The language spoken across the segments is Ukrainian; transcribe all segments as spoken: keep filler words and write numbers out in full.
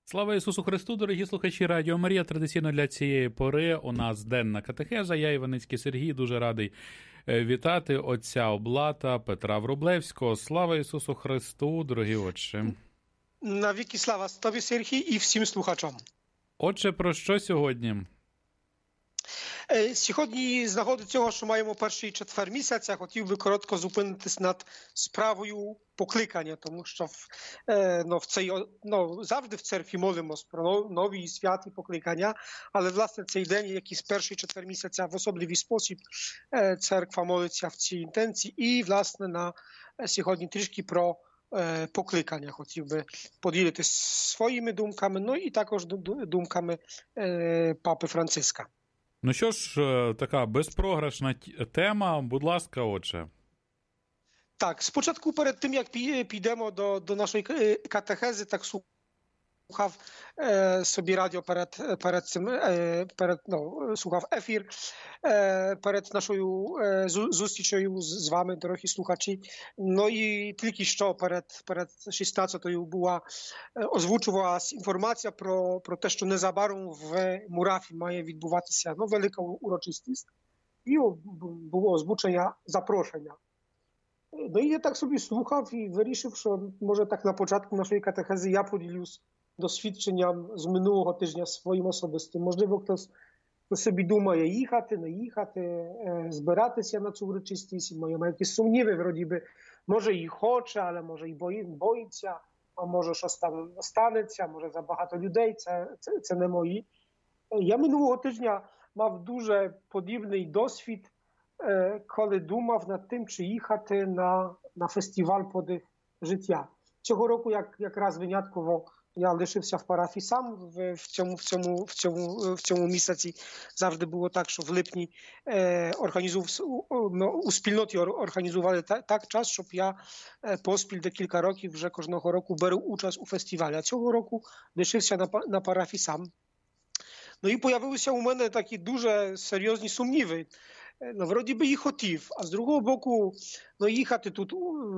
Слава Ісусу Христу, дорогі слухачі Радіо Марія. Традиційно для цієї пори у нас денна катехеза. Я, Іваницький Сергій, дуже радий вітати отця Облата Петра Врублевського. Слава Ісусу Христу, дорогі отче. Навіки слава тобі, Сергій, і всім слухачам. Отже, про що сьогодні? Сьогодні, з нагоди цього, що маємо перший четвер місяця, хотів би коротко зупинитись над справою покликання, тому що в, ну, в цей, ну, завжди в церкві молимось про нові святі покликання, але, власне, цей день, якийсь перший четвер місяця, в особливий спосіб церква молиться в цій інтенції. І, власне, на сьогодні трішки про покликання хотів би поділитися своїми думками, ну і також думками папи Франциска. Ну що ж, така безпрограшна тема, будь ласка, отче. Так, спочатку перед тим, як підемо до, до нашої катехези, так słuchав e, sobie radio перед, перед цим, e, перед, no, słuchав ефір e, перед нашою e, зустрічею з вами, дорогі слухачі. Ну і тільки що перед, перед шістнадцятою була озвучувалась інформація про, про те, що незабаром в Мурафі має відбуватися ну, велика урочистість. І було озвучення запрошення. No i ja tak sobie słuchał i wyrішив, що може так на початку нашої катехези я поділюсь досвідченням з минулого тижня своїм особистим. Можливо, хтось собі думає їхати, не їхати, збиратися на цю урочистість, має якісь сумніви, вроді би, може і хоче, але може і бої, боїться, а може щось там станеться, може забагато людей, це, це, це не мої. Я минулого тижня мав дуже подібний досвід, коли думав над тим, чи їхати на, на фестиваль подих життя. Цього року, як якраз винятково, я лишився в парафії сам в, в, цьому, в, цьому, в, цьому, в цьому місяці. Завжди було так, що в липні е, організув, ну, у спільноті організували та, так час, щоб я е, поспіль декілька років вже кожного року беру участь у фестивалі. А цього року лишився на, на парафії сам. Ну і появилися у мене такі дуже серйозні сумніви. No, wrodzie by i хотів, a z drugiego boku no, їхати тут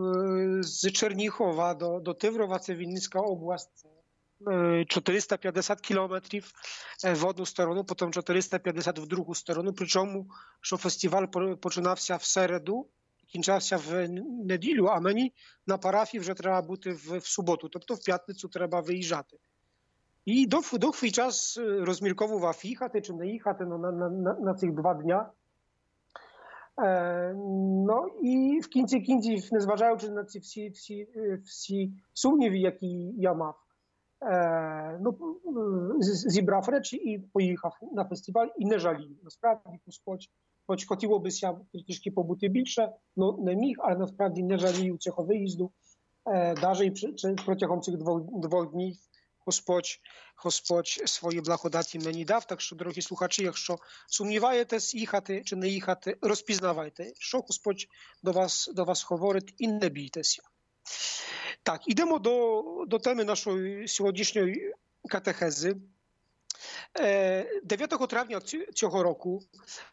з Черніхова до, до Тиврова, це Вінницька область, чотириста п'ятдесят кілометрів в одну сторону, потім чотириста п'ятдесят в другу сторону, причому, що фестиваль починався в середу, кінчався в неділю, а мені на парафії вже треба бути в, в суботу, тобто в п'ятницю треба виїжджати. І довгий, довгий час розмірковував їхати чи не їхати ну, на, на, на, на цих два дня. No i w końcu końców, незважаючи на ці всі, всі, всі сумніви, які я мав, ну, зібрав речі і поїхав на фестиваль і не жалів. Насправді, Господь, хоч хотілося б трішки побути більше, ну не міг, але насправді не жалію цього виїзду. Навіть протягом цих двох, двох днів Господь, Господь свої благодаті мені дав, так що, дорогі слухачі, якщо сумніваєтесь, їхати чи не їхати, розпізнавайте, що Господь до вас, до вас говорить і не бійтеся. Так, ідемо до, до теми нашої сьогоднішньої катехези. дев'ятого травня цього року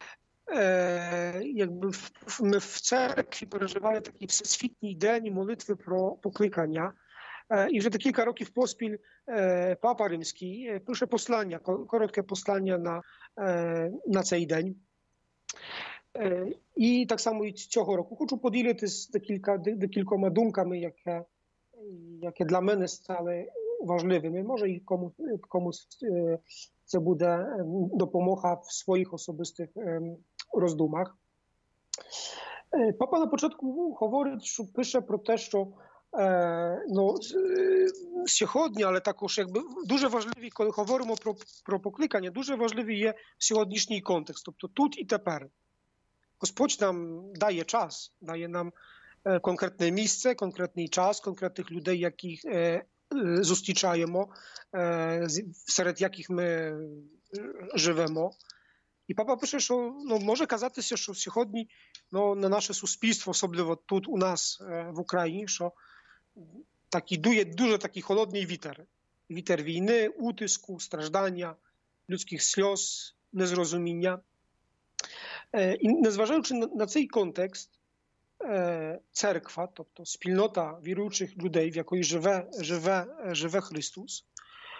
якби ми в церкві переживали такий всесвітній день молитви про покликання. І вже декілька років поспіль Папа Римський пише послання, коротке послання на, на цей день. І так само і цього року хочу поділитися декілька, декількома думками, які, які для мене стали важливими. Може і комусь, комусь це буде допомога в своїх особистих роздумах. Папа на початку говорить, що пише про те, що ну, сьогодні, але також якби дуже важливі, коли говоримо про, про покликання, дуже важливий є сьогоднішній контекст, тобто тут і тепер. Господь нам дає час, дає нам конкретне місце, конкретний час, конкретних людей, яких е, зустрічаємо, е, серед яких ми живемо. І папа пише, що ну, може казатися, що сьогодні ну, на наше суспільство, особливо тут у нас е, в Україні, що такий дує дуже такий холодний вітер. Вітер війни, утиску, страждання, людських сльоз, незрозуміння. Е, і незважаючи на, на цей контекст, е, церква, тобто спільнота віруючих людей, в якій живе, живе, живе Христос,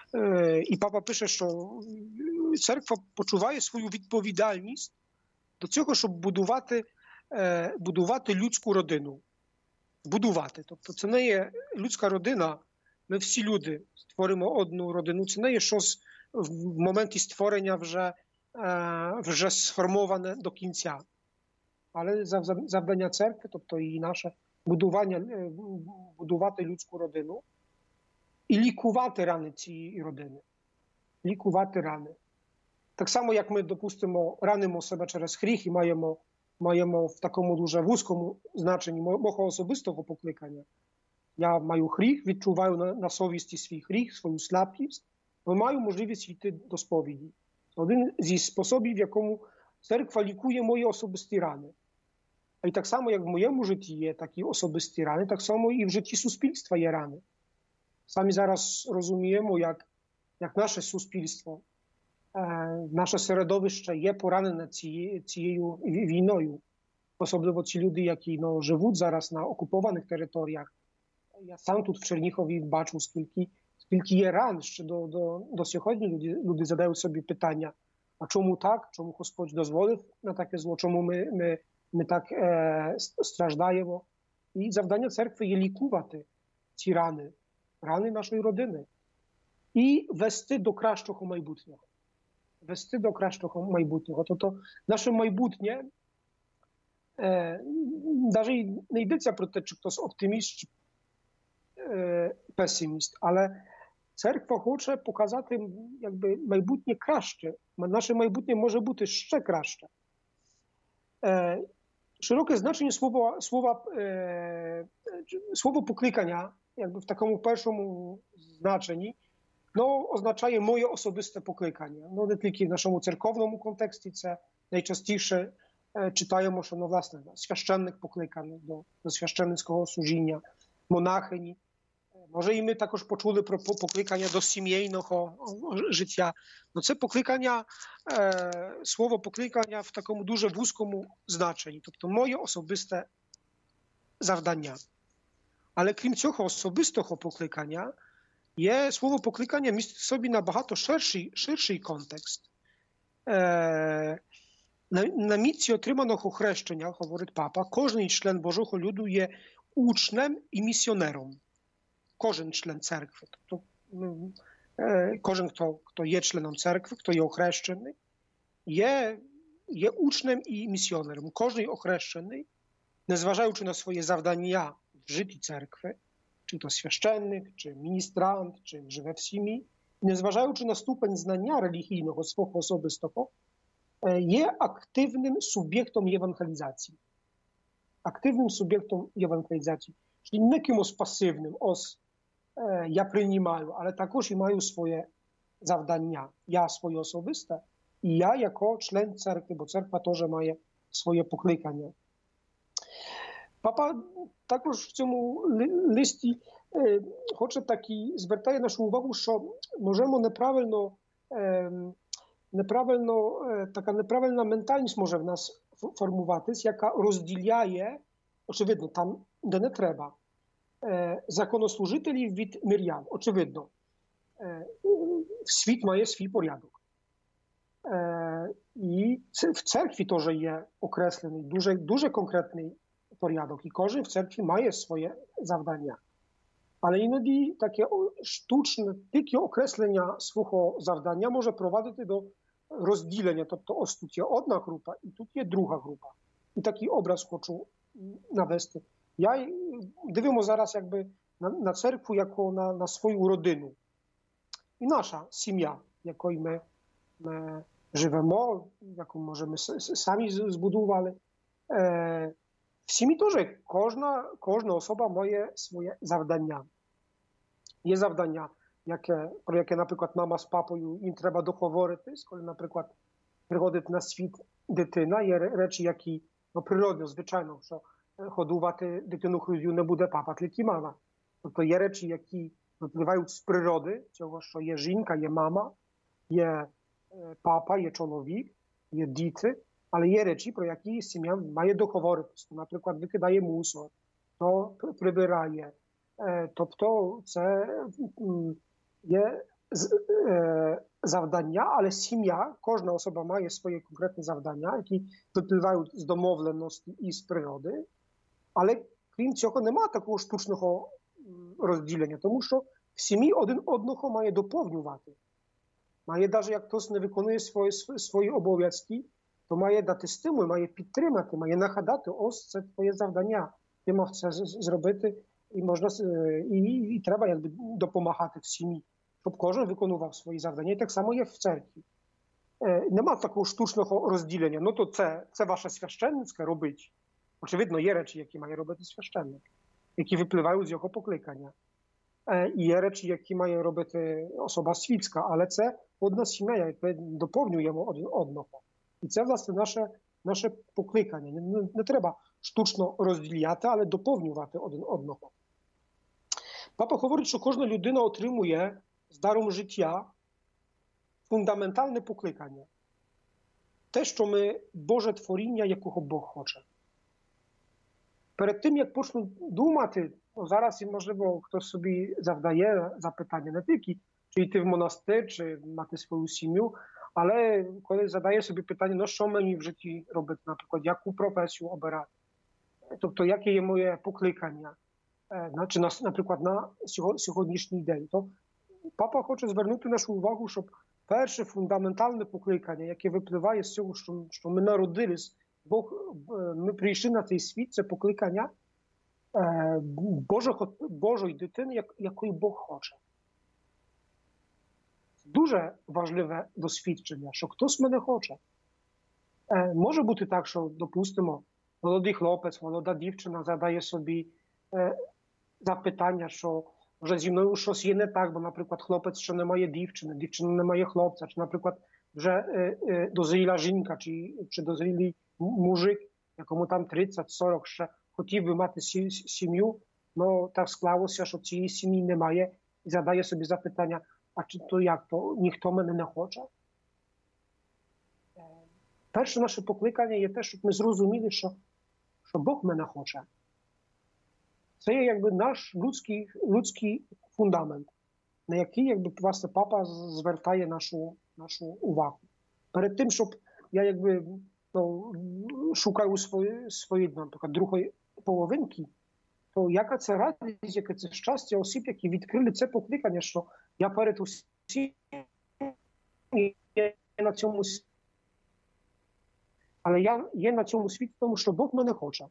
І папа пише, що церква почуває свою відповідальність до цього, щоб будувати, будувати людську родину. Будувати. Тобто це не є людська родина, ми всі люди створимо одну родину, це не є щось в моменті створення вже, вже сформоване до кінця. Але завдання церкви, тобто і наше будування, будувати людську родину і лікувати рани цієї родини. Лікувати рани. Так само, як ми, допустимо, ранимо себе через гріх і маємо, маємо в такому дуже вузькому значенні мого особистого покликання. Я маю гріх, відчуваю на, на совісті свій гріх, свою слабкість, але маю можливість йти до сповіді. Один зі способів, в якому церква лікує мої особисті рани. А і так само, як в моєму житті є такі особисті рани, так само і в житті суспільства є рани. Самі зараз розуміємо, як, як наше суспільство, е, наше середовище є поранене цією, цією війною. Особливо ці люди, які ну, живуть зараз на окупованих територіях. Я сам тут в Чернігові бачу, скільки, скільки є ран. Ще до, до, до сьогодні люди, люди задають собі питання, а чому так? Чому Господь дозволив на таке зло? Чому ми, ми, ми так е, страждаємо? І завдання церкви є лікувати ці рани, рани нашої родини. І вести до кращого майбутнього. Вести до кращого майбутнього. Тобто наше майбутнє, е, навіть не йдеться про те, чи хтось оптиміст, чи песиміст, але церква хоче показати якби майбутнє краще. Наше майбутнє може бути ще краще. Е, широке значення слова, слова, е, слово покликання, якби в такому першому значенні, no, означає моє особисте покликання. No, не тільки в нашому церковному контексті, це найчастіше е, читаємо, що, no, власне, священник покликаний до, до священницького служіння, монахині. Може і ми також почули про покликання до сімейного життя. Но це покликання, е, слово покликання в такому дуже вузькому значенні. Тобто моє особисте завдання. Але крім цього особистого покликання, є слово покликання містить в собі набагато ширший, ширший контекст. Е, на, на місці отриманого хрещення, говорить папа, кожен член Божого люду є учнем і місіонером. Кожен член церкви, тобто кожен, хто, хто є членом церкви, хто є охрещений, є, є учнем і місіонером. Кожен охрещений, незважаючи на своє завдання в житті церкви, чи то священник, чи міністрант, чи живе в сім'ї, незважаючи на ступень знання релігійного свого особистого, є активним суб'єктом євангелізації. Активним суб'єктом євангелізації. Czyli nie kimś pasywnym, os e, ja przyjmаю, ale також і маю своє завдання. Я своє особисте, і я jako член церкви, бо церква теж має своє покликання. Папа також в цьому листі е, хоче такі, звертає нашу увагу, що можемо неправильно, е, неправильно е, така неправильна ментальність може в нас формуватись, яка розділяє, очевидно, там, де не треба, е, законослужителів від мирян. Очевидно, е, світ має свій порядок. Е, і в церкві теж є окреслений, дуже, дуже конкретний порядок. І кожен в церкві має своє завдання. Але іноді таке штучне, тільки окреслення свого завдання може провадити до розділення. Тобто ось тут є одна група і тут є друга група. І такий образ хочу навести. Я дивимо зараз якби на, на церкву, як на, на свою родину. І наша сім'я, якою ми, ми живемо, яку, може, ми самі збудували. Е, в сім'ї теж кожна, кожна особа має своє завдання. Є завдання, яке, про яке, наприклад, мама з папою, їм треба договоритись, коли, наприклад, приходить на світ дитина. Є речі, які no, природно, звичайно, що годувати дитину груддю не буде папа, тільки мама. Тобто є речі, які випливають з природи, цього, що є жінка, є мама, є папа, є чоловік, є діти, але є речі, про які сім'я має договоритися. Наприклад, викидає мусор, то прибирає. Тобто це є завдання, але сім'я, кожна особа має свої конкретні завдання, які випливають з домовленості і з природи, але крім цього нема такого штучного розділення, тому що в сім'ї один одного має доповнювати. Має, навіть як хтось не виконує свої, свої обов'язки, то має дати стимул, має підтримати, має нагадати, ось це твоє завдання, ти мав це зробити, і, можна, і, і треба якби допомагати в сім'ї, щоб кожен виконував свої завдання. І так само є в церкві. Е, нема такого штучного розділення, ну то це, це ваше священницьке робить. Очевидно, є речі, які має робити священник, які випливають з його покликання. Е, і є речі, які має робити особа світська, але це одна сім'я, яка доповнюємо один одного. І це, власне, наше, наше покликання. Не, не треба штучно розділяти, але доповнювати один одного. Папа говорить, що кожна людина отримує з даром життя фундаментальне покликання. Те, що ми Боже творіння, якого Бог хоче. Перед тим, як почну думати, ну, зараз, можливо, хтось собі завдає запитання не тільки, чи йти в монастир, чи мати свою сім'ю, але коли задає собі питання, ну що мені в житті робити, наприклад, яку професію обирати, тобто яке є моє покликання, чи, наприклад, на сьогоднішній день, то папа хоче звернути нашу увагу, щоб перше фундаментальне покликання, яке випливає з цього, що, що ми народились, Бог, ми прийшли на цей світ, це покликання Божого, Божої дитини, як, якої Бог хоче. Дуже важливе досвідчення, що хтось мене хоче. Е, може бути так, що, допустимо, молодий хлопець, молода дівчина задає собі е, запитання, що вже зі мною щось є не так, бо, наприклад, хлопець, що не має дівчини, дівчина не має хлопця, чи, наприклад, вже е, е, дозріла жінка, чи, чи дозрілий мужик, якому там тридцять сорок ще хотів би мати сім'ю, але так склалося, що цієї сім'ї немає, і задає собі запитання, а чи то як, то ніхто мене не хоче? Перше наше покликання є те, щоб ми зрозуміли, що, що Бог мене хоче. Це є якби наш людський, людський фундамент, на який якби, власне, папа звертає нашу, нашу увагу. Перед тим, щоб я якби ну, шукаю свої, свої наприклад, другої половинки, то яка це радість, яке це щастя осіб, які відкрили це покликання, що я перед усім є на цьому світі. Але я є на цьому світі, тому що Бог мене хоче.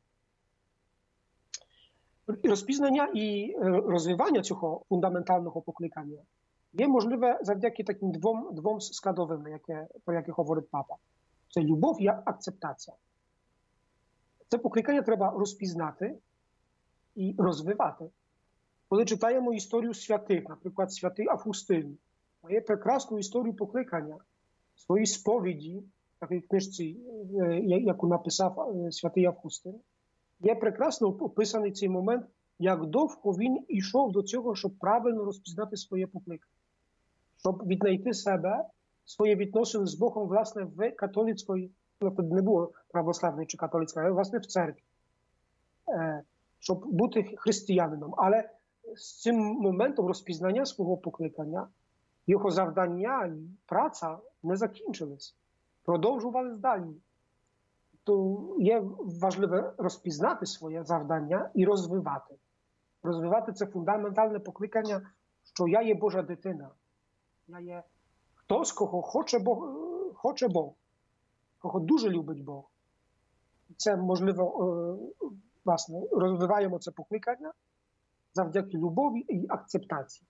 Розпізнання і розвивання цього фундаментального покликання є можливе завдяки таким двом, двом складовим, яке, про які говорить папа. Це любов і акцептація. Це покликання треба розпізнати і розвивати. Коли читаємо історію святих, наприклад, святий Августин, має прекрасну історію покликання в своїй сповіді, в такій книжці, яку написав святий Августин, є прекрасно описаний цей момент, як довго він йшов до цього, щоб правильно розпізнати своє покликання, щоб віднайти себе, своє відносини з Богом, власне, в католицької, ну, тоді не було православної чи католицької, але, власне, в церкві, щоб бути християнином. Але з цим моментом розпізнання свого покликання, його завдання і праця не закінчились, продовжувались далі. То є важливе розпізнати своє завдання і розвивати. Розвивати це фундаментальне покликання, що я є Божа дитина. Я є хтось, кого хоче Бог, хоче Бог, кого дуже любить Бог. Це, можливо, власне, розвиваємо це покликання завдяки любові і акцептації.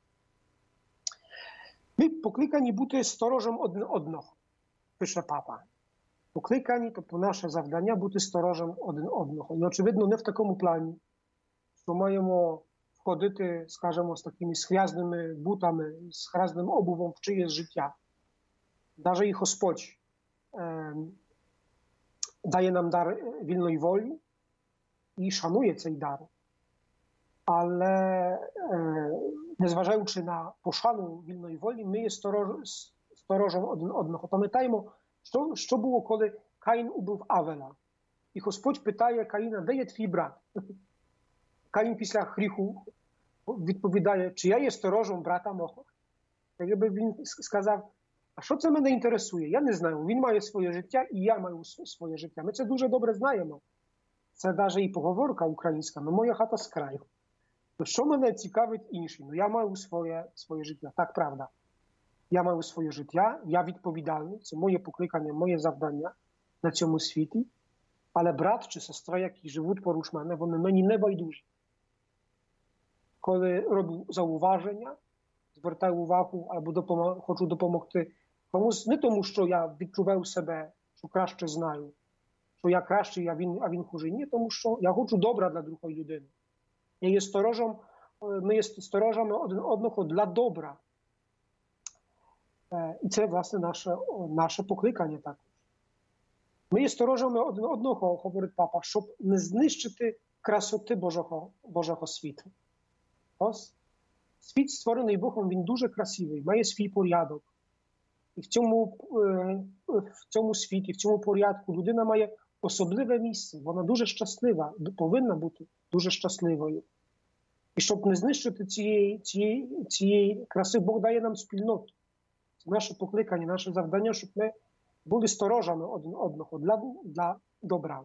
Ми покликані бути сторожем один одного, пише папа. Покликані, тобто наше завдання бути сторожем один одного. І, очевидно, не в такому плані, що маємо входити, скажімо, з такими схрязними бутами, з хрязним обувом в чиєсь життя. Навіть і Господь е, дає нам дар вільної волі і шанує цей дар. Але е, незважаючи на пошану вільної волі, ми є сторож, сторожем один одного. Пам'ятаємо, що, що було, коли Каїн убив Авеля. І Господь питає Каїна, де є твій брат? Каїн після гріху відповідає, чи я є сторожем брата мого? Так якби він сказав, а що це мене інтересує? Я не знаю. Він має своє життя і я маю своє життя. Ми це дуже добре знаємо. Це навіть і поговорка українська, ну моя хата з краю. То що мене цікавить інший? Ну я маю своє, своє життя. Так, правда. Я маю своє життя, я відповідальний, це моє покликання, моє завдання на цьому світі. Але брат чи сестра, які живуть поруч мене, вони мені не байдужі. Коли роблю зауваження, звертаю увагу або допомог, хочу допомогти комусь, не тому, що я відчуваю себе, що краще знаю, що я кращий, а він, а він хуже. Ні, тому що я хочу добра для другої людини. Я є сторожем, ми є сторожами один одного для добра. І це, власне, наше, наше покликання також. Ми є сторожами один одного, говорить папа, щоб не знищити красоти Божого, Божого світу. Ось, світ, створений Богом, він дуже красивий, має свій порядок. І в цьому, в цьому світі, в цьому порядку людина має особливе місце. Вона дуже щаслива, повинна бути дуже щасливою. І щоб не знищити цієї, цієї, цієї краси, Бог дає нам спільноту. Це наше покликання, наше завдання, щоб ми були сторожами один одного для, для добра.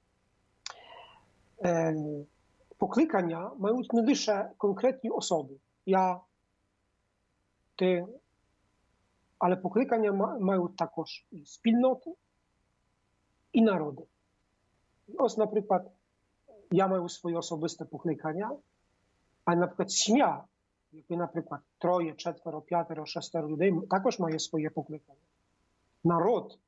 Е, покликання мають не лише конкретні особи. Я, ти, але покликання мають також і спільноти, і народи. Ось, наприклад, я маю своє особисте покликання, а, наприклад, сім'я, яка, наприклад, троє, четверо, п'ятеро, шестеро людей, також має своє покликання. Народ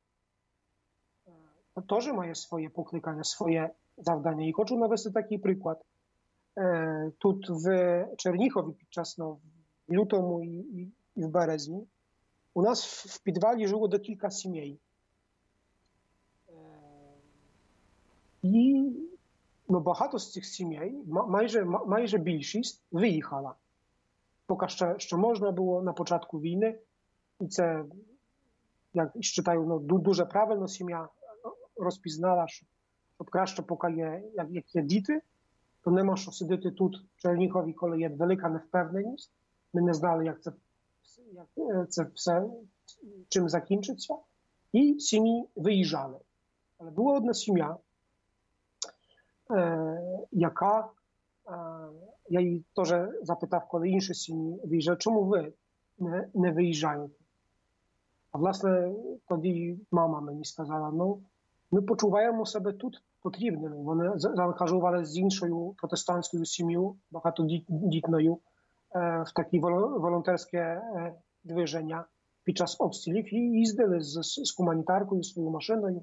теж має своє покликання, своє завдання. І хочу навести такий приклад. Тут в Чернігові під час, ну, в лютому і, і, і в березні у нас в підвалі жило декілька сімей. І ну, багато з цих сімей, майже, майже більшість, виїхала. Поки що, що можна було на початку війни. І це, як вважаю, ну, дуже правильно сім'я розпізнала, що, щоб краще, поки є, як, як є діти, то нема що сидіти тут в Чернігові, коли є велика невпевненість. Ми не знали, як це, як це все, чим закінчиться. І сім'ї виїжджали. Але була одна сім'я, е, яка, е, я її теж запитав, коли інші сім'ї виїжджають, чому ви не, не виїжджаєте? А власне, тоді мама мені сказала, ну, ми почуваємо себе тут потрібними. Вони заангажували з іншою протестантською сім'єю, багатодітною, в такі волонтерське движення під час обстрілів і їздили з, з гуманітаркою, своєю машиною,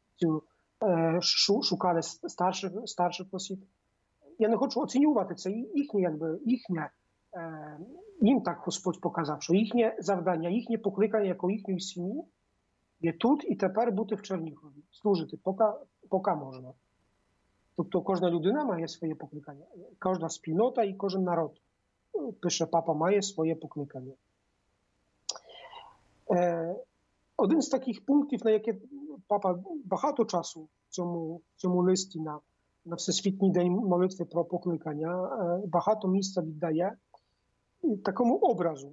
шукали старших, старших осіб. Я не хочу оцінювати це їхнє, якби, їхнє, їм так Господь показав, що їхнє завдання, їхнє покликання, як у їхньої сім'ї, є тут і тепер бути в Чернігові, служити, поки, поки можна. Тобто кожна людина має своє покликання, кожна спільнота і кожен народ, пише папа, має своє покликання. Е, один з таких пунктів, на яке папа багато часу в цьому, в цьому листі на, на Всесвітній день молитви про покликання, е, багато місця віддає такому образу.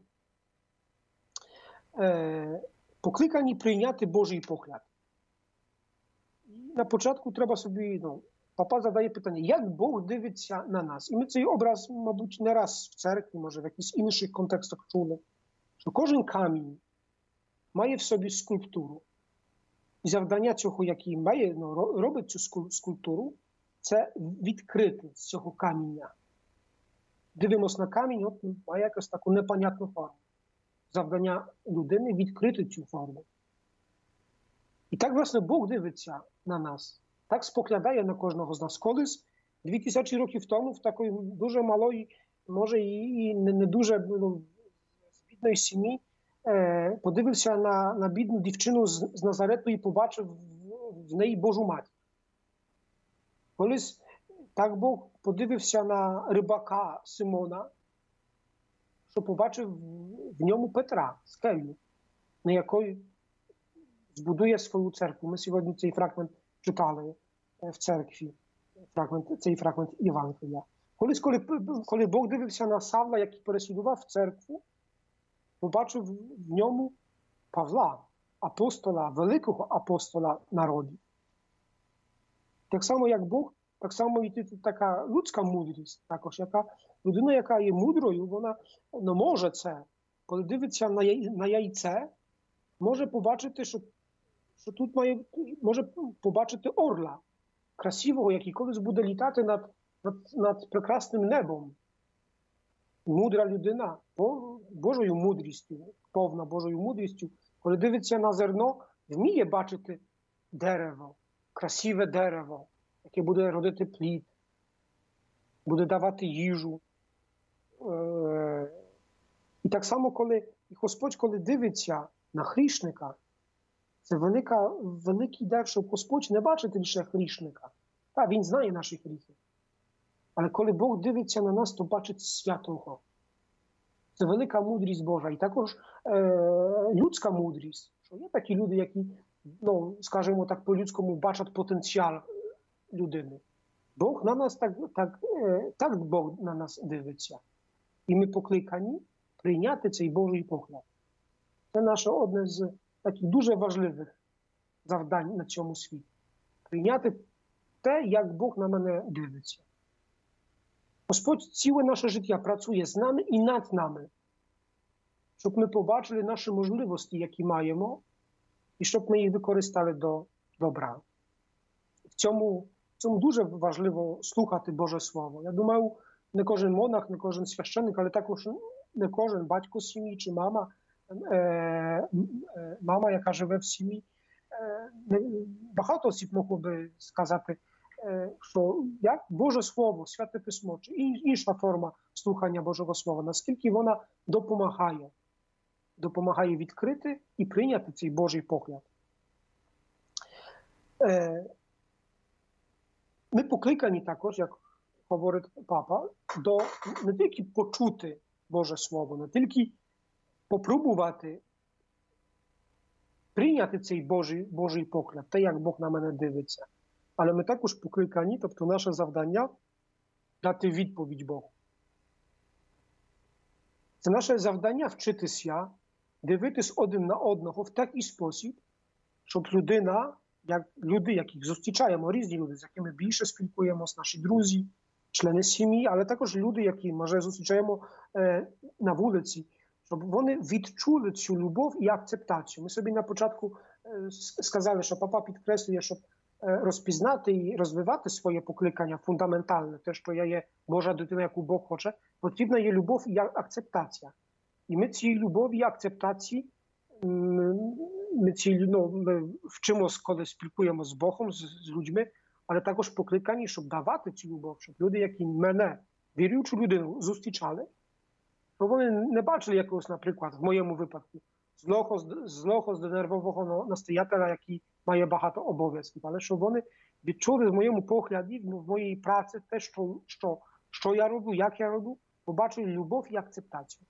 Е, покликані прийняти Божий погляд. І на початку треба собі, ну, папа задає питання, як Бог дивиться на нас? І ми цей образ, мабуть, не раз в церкві, може, в якихось інших контекстах чули, що кожен камінь має в собі скульптуру. І завдання цього, який має, ну, робить цю скульптуру, це відкрити з цього каміння. Дивимось на камінь, от має якось таку непонятну форму. Завдання людини відкрити цю форму. І так, власне, Бог дивиться на нас. Так споглядає на кожного з нас. Колись, дві тисячі років тому, в такої дуже малої, може і не, не дуже, ну, з бідної сім'ї, е, подивився на, на бідну дівчину з, з Назарету і побачив в, в неї Божу матір. Колись так Бог подивився на рибака Симона, що побачив в ньому Петра, скелю, на якої збудує свою церкву. Ми сьогодні цей фрагмент читали в церкві, фрагмент, цей фрагмент Євангелія. Колись, коли, коли Бог дивився на Савла, який переслідував церкву, побачив в ньому Павла, апостола, великого апостола народів. Так само, як Бог, так само і така людська мудрість, також, яка людина, яка є мудрою, вона не може це, коли дивиться на, яй, на яйце, може побачити, що, що тут має, може побачити орла красивого, який колись буде літати над, над, над прекрасним небом. Мудра людина, Божою мудрістю, повна Божою мудрістю, коли дивиться на зерно, вміє бачити дерево, красиве дерево, яке буде родити плід, буде давати їжу. І так само, коли Господь, коли дивиться на грішника, це велика, великий дар, щоб Господь не бачить лише грішника. Так, Він знає наші гріхи. Але коли Бог дивиться на нас, то бачить святого. Це велика мудрість Божа. І також е, людська мудрість. Що є такі люди, які, ну, скажімо так, по-людському бачать потенціал людини. Бог на нас так, так, е, так Бог на нас дивиться. І ми покликані прийняти цей Божий погляд. Це наше одне з таких дуже важливих завдань на цьому світі. Прийняти те, як Бог на мене дивиться. Господь ціле наше життя працює з нами і над нами, щоб ми побачили наші можливості, які маємо, і щоб ми їх використали до добра. В цьому, в цьому дуже важливо слухати Боже Слово. Я думаю, не кожен монах, не кожен священник, але також не кожен батько сім'ї чи мама, е, е, мама, яка живе в сім'ї. Е, багато осіб могло би сказати, що як Боже Слово, Святе Письмо, чи інша форма слухання Божого Слова, наскільки вона допомагає, допомагає відкрити і прийняти цей Божий погляд. Ми покликані також, як говорить папа, до не тільки почути Боже Слово, не тільки попробувати прийняти цей Божий, Божий погляд, те, як Бог на мене дивиться. Але ми також покликані, тобто наше завдання дати відповідь Богу. Це наше завдання вчитися, дивитись один на одного в такий спосіб, щоб людина, як люди, яких зустрічаємо, різні люди, з якими більше спілкуємося, наші друзі, члени сім'ї, але також люди, які, може, зустрічаємо е, на вулиці, щоб вони відчули цю любов і акцептацію. Ми собі на початку е, сказали, що папа підкреслює, щоб розпізнати і розвивати своє покликання фундаментальне, те, що я є Божа дитина, яку Бог хоче, потрібна є любов і акцептація. І ми цієї любові і акцептації, ми, ці, ну, ми вчимося, коли спілкуємося з Богом, з, з людьми, але також покликані, щоб давати цю любов, щоб люди, які мене, віруючу людину, зустрічали, щоб вони не бачили якогось, наприклад, в моєму випадку, злого, злого зденервованого настоятеля, який має багато обов'язків, але щоб вони відчули в моєму погляді, в моїй праці те, що, що, що я роблю, як я роблю, побачили любов і акцептацію.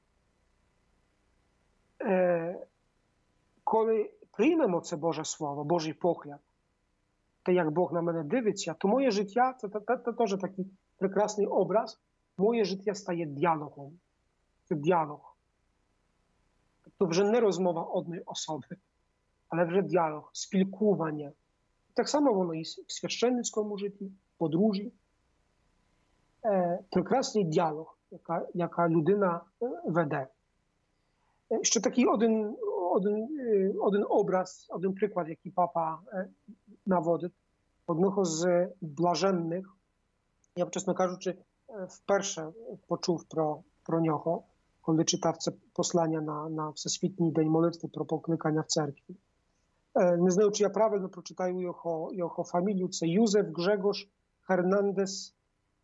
Е, коли приймемо це Боже Слово, Божий погляд, те, як Бог на мене дивиться, то моє життя, це, це, це, це теж такий прекрасний образ, моє життя стає діалогом. Це діалог. Тобто вже не розмова одної особи, але вже діалог, спілкування. Так само воно і в священницькому житті, подружжі. Е, прекрасний діалог, яка, яка людина веде. Е, ще такий один, один, один образ, один приклад, який папа е, наводить, одного з блаженних. Я, чесно кажучи, вперше почув про, про нього, коли читав це послання на, на Всесвітній день молитви про покликання в церкві. Не знаю, чи я правильно прочитаю його, його фамілію. Це Józef Grzegorz Hernandez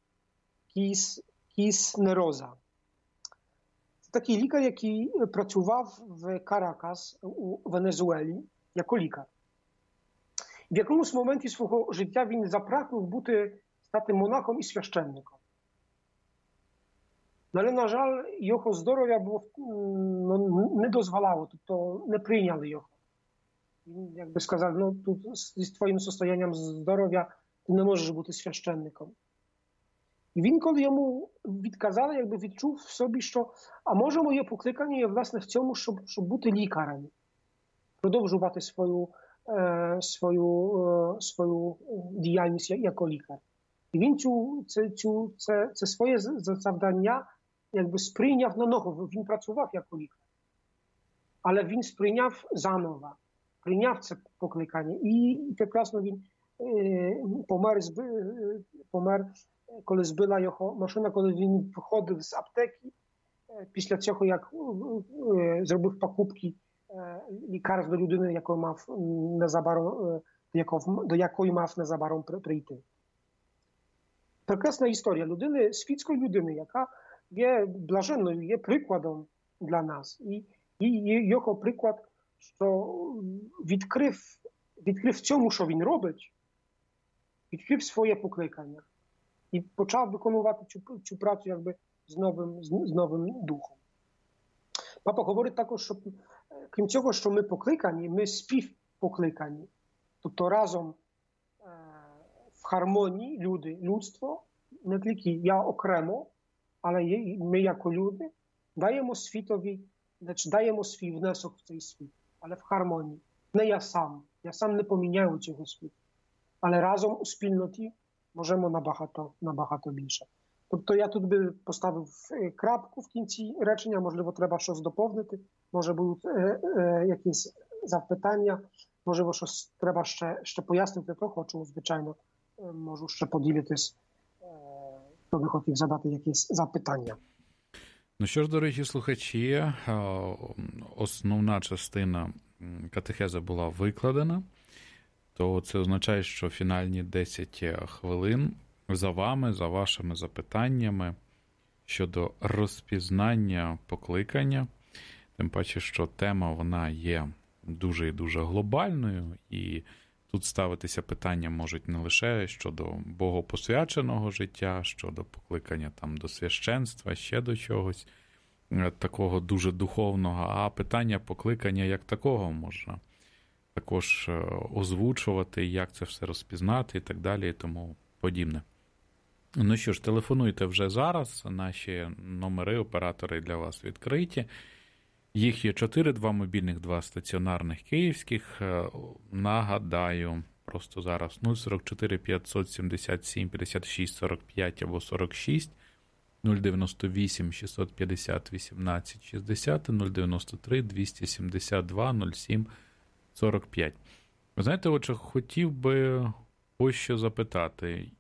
Cisneroza. Це такий лікар, який працював в Каракас у Венесуелі, як лікар. В якомусь моменті свого життя він запрагнув бути, стати монахом і священником. Але, на жаль, його здоров'я було, ну, не дозволяло, тобто не прийняли його. Він, якби сказав, ну, тут з твоїм состоянням здоров'я ти не можеш бути священником. І він, коли йому відказали, якби відчув в собі, що а може моє покликання є, власне, в цьому, щоб, щоб бути лікарем, продовжувати свою, е, свою, е, свою діяльність як лікар. І він цю, це, цю, це, це своє завдання якби сприйняв на ново. Він працював як лікар. Але він сприйняв заново, прийняв це покликання. І прекрасно він е, помер, зби, помер, коли збила його машина, коли він виходив з аптеки, е, після цього, як е, зробив покупки е, лікарств до людини, яку мав незабаром, е, до, якого, до якої мав незабаром прийти. Прекрасна історія людини, світської людини, яка є блаженною, є прикладом для нас. І, і його приклад, що відкрив, відкрив цьому, що він робить, відкрив своє покликання і почав виконувати цю, цю працю якби з новим, з, з новим духом. Папа говорить також, що крім цього, що ми покликані, ми співпокликані. Тобто разом в гармонії люди, людство, не тільки я окремо, але ми як люди даємо світові, значить даємо свій внесок в цей світ, але в гармонії. Не я сам, я сам не поміняю цього світу, але разом у спільноті можемо набагато, набагато більше. Тобто я тут би поставив крапку в кінці речення, можливо, треба щось доповнити, може будуть е, е, якісь запитання, можливо, щось треба ще, ще пояснити, то хочу, звичайно, можу ще поділитись, хто би хотів задати якісь запитання. Ну що ж, дорогі слухачі, основна частина катехези була викладена, то це означає, що фінальні десять хвилин за вами, за вашими запитаннями щодо розпізнання покликання, тим паче, що тема вона є дуже і дуже глобальною, і тут ставитися питання можуть не лише щодо богопосвяченого життя, щодо покликання там до священства, ще до чогось такого дуже духовного, а питання покликання як такого можна також озвучувати, як це все розпізнати і так далі і тому подібне. Ну що ж, телефонуйте вже зараз, наші номери, оператори для вас відкриті. Їх є чотири, два мобільних, два стаціонарних київських. Нагадаю, просто зараз нуль сорок чотири п'ятсот сімдесят сім п'ятдесят шість сорок п'ять або сорок шість, нуль дев'яносто вісім шістсот п'ятдесят вісімнадцять шістдесят, нуль дев'яносто три двісті сімдесят два нуль сім сорок п'ять. Ви знаєте, отже, хотів би ось що запитати.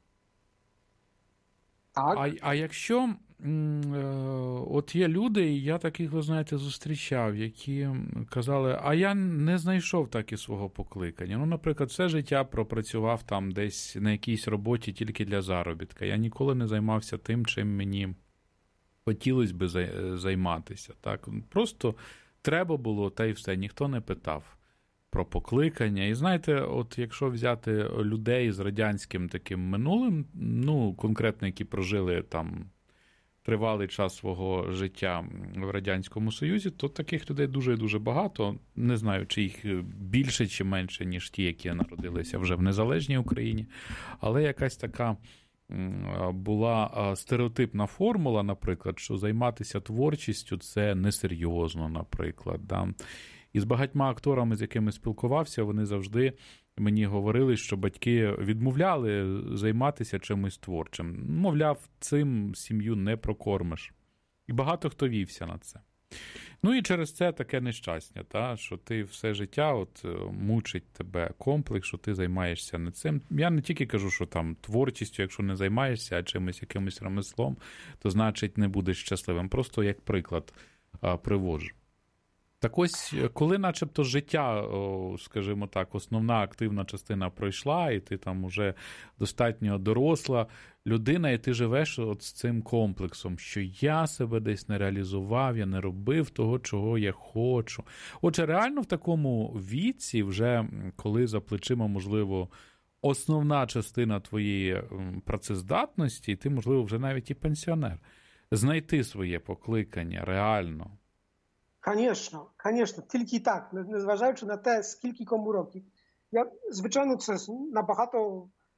Так. А, а якщо от є люди, і я таких, ви знаєте, зустрічав, які казали, а я не знайшов так і свого покликання. Ну, наприклад, все життя пропрацював там десь на якійсь роботі тільки для заробітка. Я ніколи не займався тим, чим мені хотілося би займатися. Так? Просто треба було, та й все, ніхто не питав про покликання. І знаєте, от якщо взяти людей з радянським таким минулим, ну, конкретно, які прожили там тривалий час свого життя в Радянському Союзі, то таких людей дуже і дуже багато. Не знаю, чи їх більше чи менше, ніж ті, які народилися вже в незалежній Україні. Але якась така була стереотипна формула, наприклад, що займатися творчістю – це несерйозно, наприклад. Да? І з багатьма акторами, з якими спілкувався, вони завжди мені говорили, що батьки відмовляли займатися чимось творчим. Мовляв, цим сім'ю не прокормиш. І багато хто вівся на це. Ну і через це таке нещастя, та, що ти все життя от, мучить тебе комплекс, що ти займаєшся не цим. Я не тільки кажу, що там творчістю, якщо не займаєшся, а чимось, якимось ремеслом, то значить не будеш щасливим. Просто як приклад а, приводжу. Так ось, коли начебто життя, скажімо так, основна активна частина пройшла, і ти там уже достатньо доросла людина, і ти живеш от з цим комплексом, що я себе десь не реалізував, я не робив того, чого я хочу. Отже, реально в такому віці, вже коли за плечима, можливо, основна частина твоєї працездатності, і ти, можливо, вже навіть і пенсіонер, знайти своє покликання реально. Звісно, звісно, тільки так, незважаючи на те, скільки кому років. Я, звичайно, це набагато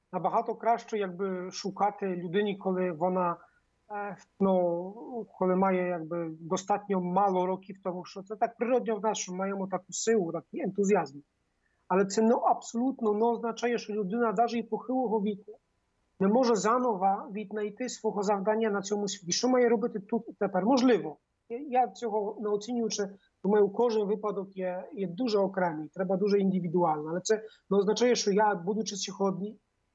набагато краще якби шукати людині, коли вона ну, коли має якби достатньо мало років, тому що це так природньо в нас, що маємо таку силу, такий ентузіазм. Але це ну, абсолютно не означає, що людина навіть і похилого віку не може заново віднайти свого завдання на цьому світі. Що має робити тут і тепер? Можливо. Я цього не оцінюючи, думаю, кожен випадок є, є дуже окремий, треба дуже індивідуально. Але це не означає, що я, будучи сьогодні,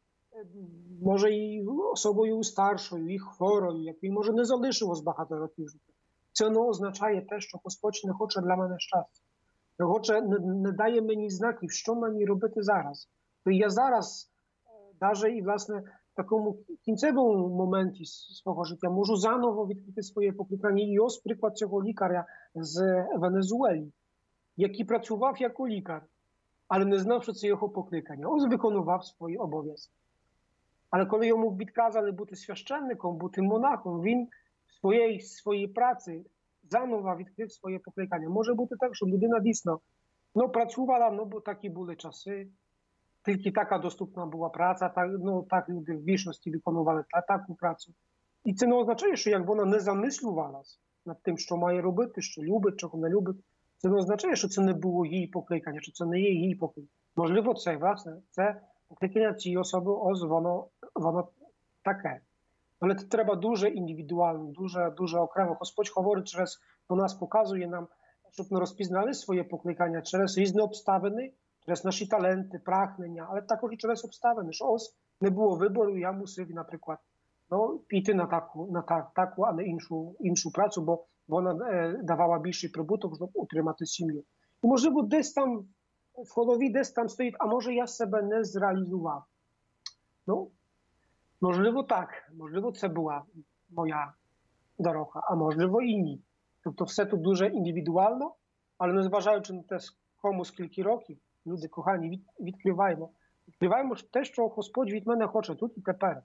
може і особою старшою, і хворою, який, може, не залишилось багато років життя. Це не означає те, що Господь не хоче для мене щастя. Не, хоче, не, не дає мені знаків, що мені робити зараз. То я зараз, навіть і, власне, в такому кінцевому моменті свого життя можу заново відкрити своє покликання. І ось приклад цього лікаря з Венесуели, який працював як лікар, але не знав, що це його покликання. Ось виконував свої обов'язки. Але коли йому відказали бути священником, бути монахом, він в своїй, своїй праці заново відкрив своє покликання. Може бути так, що людина дійсно ну, працювала, ну, бо такі були часи, тільки така доступна була праця, так, ну, так люди в більшості виконували та, таку працю. І це не означає, що як вона не замислювалась над тим, що має робити, що любить, чого не любить, це не означає, що це не було її покликання, що це не є її покликання. Можливо, це, власне, це покликання цієї особи, ось воно, воно таке. Але це треба дуже індивідуально, дуже, дуже окремо. Господь говорить через, до нас показує нам, щоб ми розпізнали своє покликання через різні обставини, через наші таленти, прагнення, але також і через обставини, що ось не було вибору, я мусив, наприклад, ну, піти на таку, на так, таку, а не іншу, іншу працю, бо вона е, давала більший прибуток, щоб утримати сім'ю. І, можливо, десь там в голові, десь там стоїть, а може я себе не зреалізував. Ну, можливо, так. Можливо, це була моя дорога, а можливо і ні. Тобто все тут дуже індивідуально, але незважаючи на те, кому скільки років, люди кохані, від, відкриваємо. Відкриваємо те, що Господь від мене хоче тут і тепер.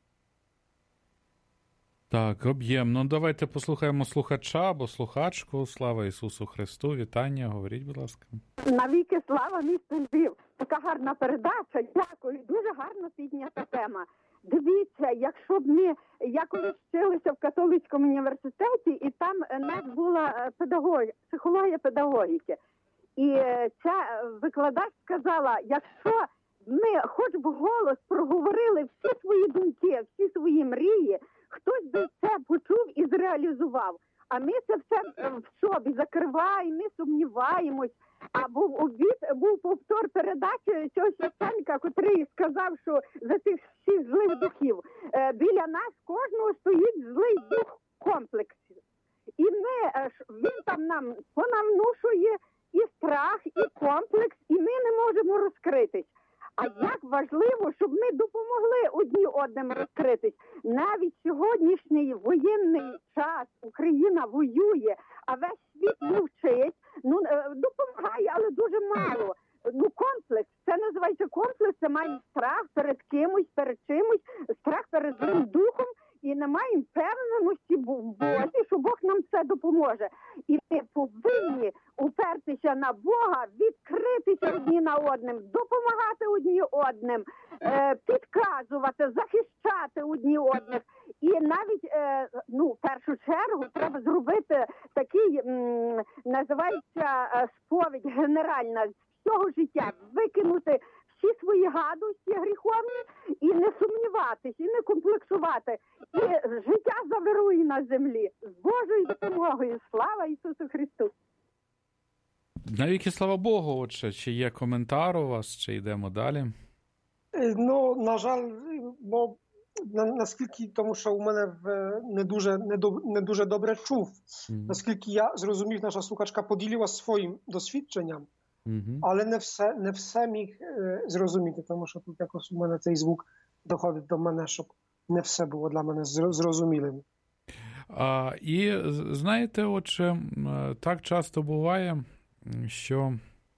Так, об'ємно. Давайте послухаємо слухача або слухачку. Слава Ісусу Христу. Вітання. Говоріть, будь ласка. Навіки слава, місто Львів. Така гарна передача. Дякую. Дуже гарно піднята тема. Дивіться, якщо б ми, я колись вчилася в католицькому університеті, і там в нас була педагогія, психологія педагогіки. І ця викладач сказала, якщо ми хоч би голос проговорили всі свої думки, всі свої мрії, хтось би це почув і зреалізував. А ми це все в собі закриваємо, ми сумніваємось. А був обід, був повтор передачі цього священника, котрий сказав, що за цих всіх злих духів е, біля нас кожного стоїть злий дух комплексів. І ми, він там нам понавнушує і страх, і комплекс, і ми не можемо розкритись. А як важливо, щоб ми допомогли одні одним розкритись. Навіть сьогоднішній воєнний час Україна воює, а весь світ мовчить. Ну, допомагає, але дуже мало. Ну, комплекс, це називається комплекс, це має страх перед кимось, перед чимось, страх перед злим духом, і не маємо впевненості в Бозі, що Бог нам все допоможе. І ми повинні упертися на Бога, відкритися одні на одним, допомагати одні одним, е, підказувати, захищати одні одних. І навіть, е, ну, в першу чергу, треба зробити такий, м, називається, е, сповідь генеральна з всього життя, викинути всі свої гадості гріховні і не сумніватись, і не комплексувати. І життя завирує на землі з Божою допомогою. Слава Ісусу Христу! Навіки слава Богу, отже, чи є коментар у вас, чи йдемо далі? Ну, на жаль, бо на, наскільки, тому що у мене в, не, дуже, не, до, не дуже добре чув, mm-hmm. наскільки я зрозумів, наша слухачка поділила своїм досвідченням, mm-hmm. але не все, не все міг е, зрозуміти, тому що тут якось у мене цей звук доходить до мене, щоб не все було для мене зрозумілим. А, і знаєте, отже, так часто буває, що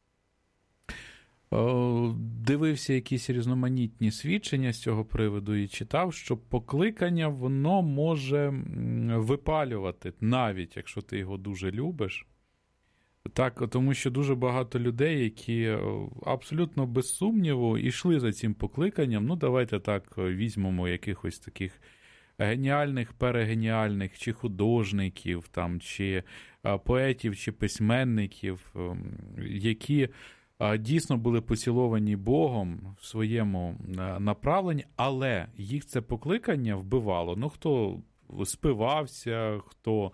о, дивився якісь різноманітні свідчення з цього приводу і читав, що покликання, воно може випалювати, навіть якщо ти його дуже любиш. Так, тому що дуже багато людей, які абсолютно без сумніву йшли за цим покликанням. Ну, давайте так візьмемо якихось таких геніальних, перегеніальних, чи художників, там, чи поетів, чи письменників, які дійсно були поціловані Богом в своєму направленні, але їх це покликання вбивало. Ну, хто спивався, хто,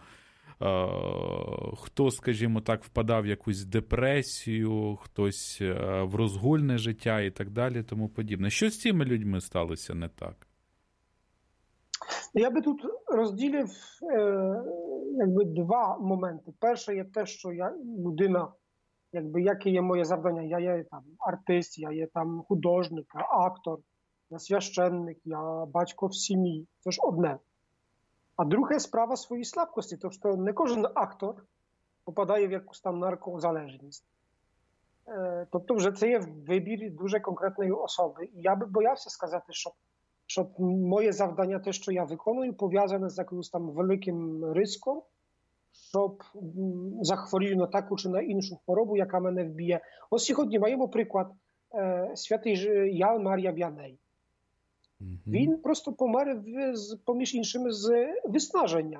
хто, скажімо так, впадав в якусь депресію, хтось в розгульне життя і так далі, тому подібне. Що з цими людьми сталося не так? Я би тут розділив е, якби два моменти. Перше є те, що я людина, якби яке є моє завдання. Я є там артист, я є там художник, актор, я священник, я батько в сім'ї. Це ж одне. А друге справа своєї слабкості, тому що не кожен актор попадає в якусь там наркозалежність. Е, тобто вже це є вибір дуже конкретної особи. І я би боявся сказати, що щоб моє завдання, те, що я виконую, пов'язане з якимось там великим риском, щоб захворію на таку чи на іншу хворобу, яка мене вб'є. Ось сьогодні маємо приклад е, святий Ян Марія В'яней. Mm-hmm. Він просто помер, з, поміж іншим, з виснаження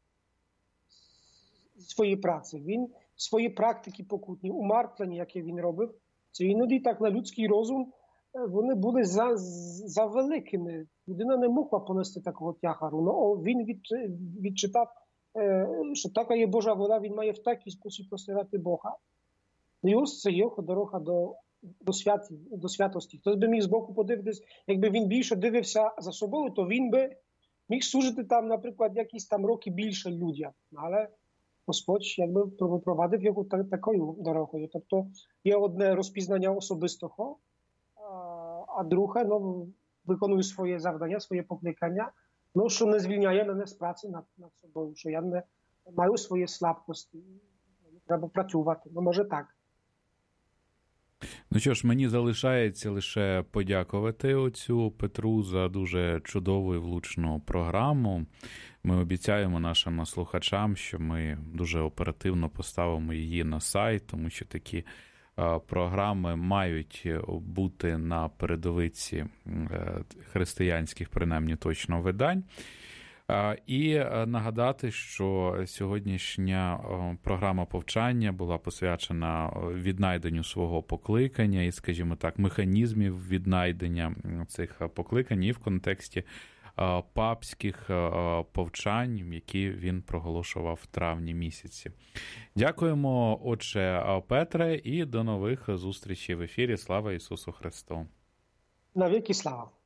своєї праці. Він свої практики покутні, умертвлення, яке він робив, це іноді так на людський розум, вони були за, за великими. Людина не могла понести такого тягару. Ну, він від, відчитав, що така є Божа воля, він має в такий спосіб посилати Бога. І ось це його дорога до, до, святі, до святості. Хтось би міг збоку подивитись, якби він більше дивився за собою, то він би міг служити там, наприклад, якісь там роки більше людям. Але Господь якби провадив його такою дорогою. Тобто є одне розпізнання особистого, а друге, ну, виконую своє завдання, своє покликання, ну, що не звільняє мене з праці над, над собою, що я не маю свої слабкості, треба працювати, ну, може так. Ну що ж, мені залишається лише подякувати отцю Петру за дуже чудову і влучну програму. Ми обіцяємо нашим слухачам, що ми дуже оперативно поставимо її на сайт, тому що такі програми мають бути на передовиці християнських, принаймні, точно видань. І нагадати, що сьогоднішня програма повчання була посвячена віднайденню свого покликання і, скажімо так, механізмів віднайдення цих покликань і в контексті папських повчань, які він проголошував в травні місяці. Дякуємо, отче Петре, і до нових зустрічей в ефірі. Слава Ісусу Христу! Навіки слава!